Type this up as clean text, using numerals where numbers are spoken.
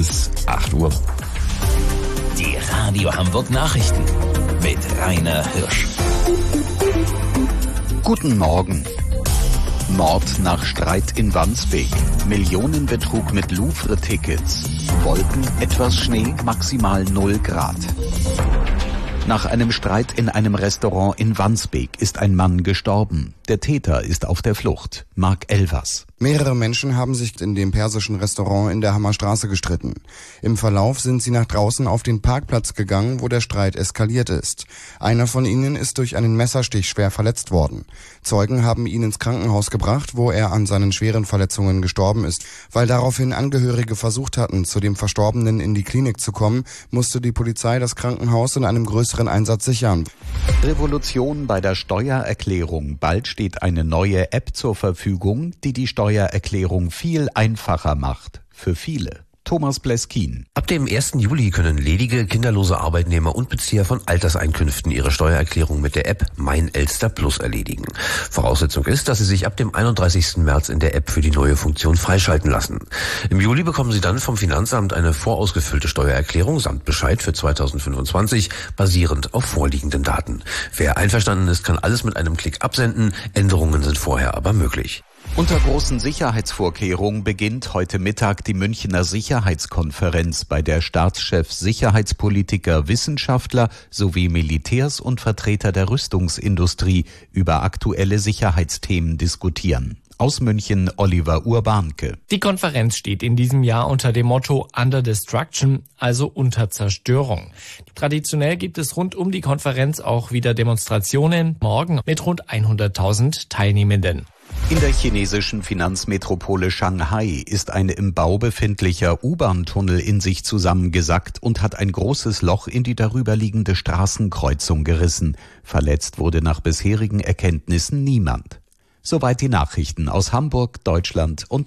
bis 8 Uhr. Die Radio Hamburg Nachrichten mit Rainer Hirsch. Guten Morgen. Mord nach Streit in Wandsbek. Millionenbetrug mit Louvre-Tickets. Wolken, etwas Schnee, maximal 0 Grad. Nach einem Streit in einem Restaurant in Wandsbek ist ein Mann gestorben. Der Täter ist auf der Flucht. Mark Elvers. Mehrere Menschen haben sich in dem persischen Restaurant in der Hammerstraße gestritten. Im Verlauf sind sie nach draußen auf den Parkplatz gegangen, wo der Streit eskaliert ist. Einer von ihnen ist durch einen Messerstich schwer verletzt worden. Zeugen haben ihn ins Krankenhaus gebracht, wo er an seinen schweren Verletzungen gestorben ist. Weil daraufhin Angehörige versucht hatten, zu dem Verstorbenen in die Klinik zu kommen, musste die Polizei das Krankenhaus in einem größeren Einsatz sichern. Revolution bei der Steuererklärung. Bald steht eine neue App zur Verfügung, die die Steuererklärung viel einfacher macht. Für viele. Thomas Bleskin. Ab dem 1. Juli können ledige, kinderlose Arbeitnehmer und Bezieher von Alterseinkünften ihre Steuererklärung mit der App Mein Elster Plus erledigen. Voraussetzung ist, dass sie sich ab dem 31. März in der App für die neue Funktion freischalten lassen. Im Juli bekommen sie dann vom Finanzamt eine vorausgefüllte Steuererklärung samt Bescheid für 2025, basierend auf vorliegenden Daten. Wer einverstanden ist, kann alles mit einem Klick absenden. Änderungen sind vorher aber möglich. Unter großen Sicherheitsvorkehrungen beginnt heute Mittag die Münchner Sicherheitskonferenz, bei der Staatschefs, Sicherheitspolitiker, Wissenschaftler sowie Militärs und Vertreter der Rüstungsindustrie über aktuelle Sicherheitsthemen diskutieren. Aus München Oliver Urbanke. Die Konferenz steht in diesem Jahr unter dem Motto Under Destruction, also unter Zerstörung. Traditionell gibt es rund um die Konferenz auch wieder Demonstrationen, morgen mit rund 100.000 Teilnehmenden. In der chinesischen Finanzmetropole Shanghai ist ein im Bau befindlicher U-Bahn-Tunnel in sich zusammengesackt und hat ein großes Loch in die darüberliegende Straßenkreuzung gerissen. Verletzt wurde nach bisherigen Erkenntnissen niemand. Soweit die Nachrichten aus Hamburg, Deutschland und